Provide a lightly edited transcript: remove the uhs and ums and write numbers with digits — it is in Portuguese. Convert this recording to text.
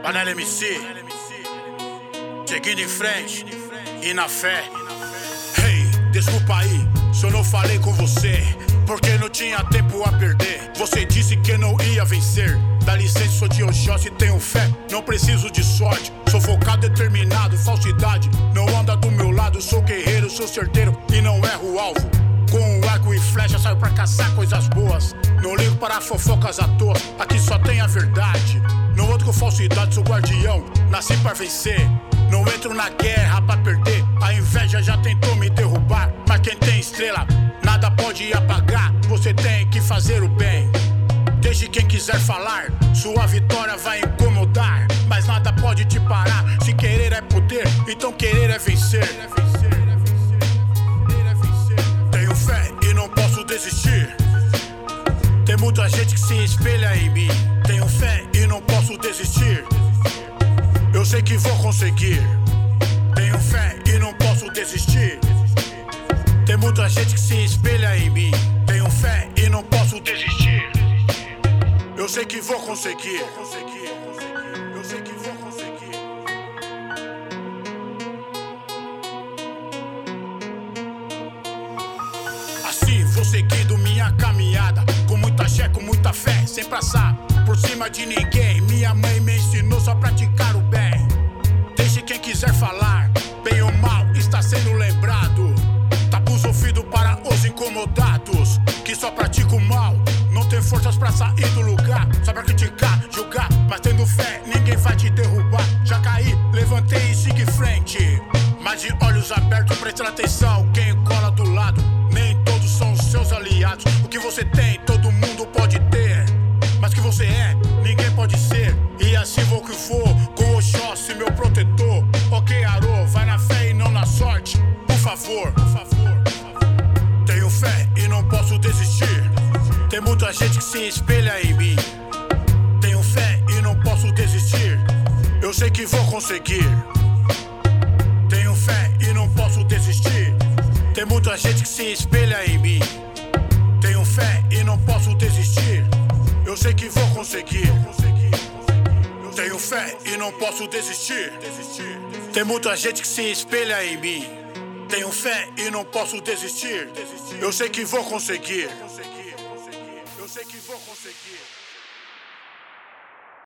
Panela MC, seguindo em frente e na fé. Hey, desculpa aí se eu não falei com você, porque não tinha tempo a perder. Você disse que não ia vencer. Dá licença, sou de Oxóssi, tenho fé, não preciso de sorte. Sou focado, determinado, falsidade não anda do meu lado. Sou guerreiro, sou certeiro e não erro o alvo. Com um arco e flecha saio pra caçar coisas boas. Não ligo para fofocas à toa, aqui só tem a verdade. Não ando com falsidade, sou guardião, nasci pra vencer. Não entro na guerra pra perder. A inveja já tentou me derrubar, mas quem tem estrela nada pode apagar. Você tem que fazer o bem. Deixe quem quiser falar, sua vitória vai incomodar, mas nada pode te parar. Se querer é poder, então querer é vencer. Tenho fé e não posso desistir. Tem muita gente que se espelha em mim. Tenho fé e não posso desistir. Eu sei que vou conseguir. Tenho fé e não posso desistir. Tem muita gente que se espelha em mim. Tenho fé e não posso desistir. Eu sei que vou conseguir. Eu sei que vou conseguir. Assim vou seguindo minha caminhada, com muita fé, com muita fé, sem passar por cima de ninguém. Minha mãe me ensinou só a praticar o bem. Deixe quem quiser falar, bem ou mal está sendo lembrado. Tabus ouvido para os incomodados, que só praticam o mal. Não tem forças pra sair do lugar, só pra criticar, julgar, mas tendo fé ninguém vai te derrubar. Já caí, levantei e sigo em frente, mas de olhos abertos presta atenção. Quem cola do lado, nem todos são os seus aliados. O que você tem, todo mundo pode ter, mas o que você é, ninguém pode ser. E assim vou que vou, com o Oxóssi, meu protetor. Ok, Arô, vai na fé e não na sorte, por favor, por favor. Tenho fé e não posso desistir. Tem muita gente que se espelha em mim. Tenho fé e não posso desistir. Eu sei que vou conseguir. Tenho fé e não posso desistir. Tem muita gente que se espelha em mim. Tenho fé e não posso desistir. Eu sei que vou conseguir. Tenho fé e não posso desistir. Tem muita gente que se espelha em mim. Tenho fé e não posso desistir. Eu sei que vou conseguir. Eu sei que vou conseguir.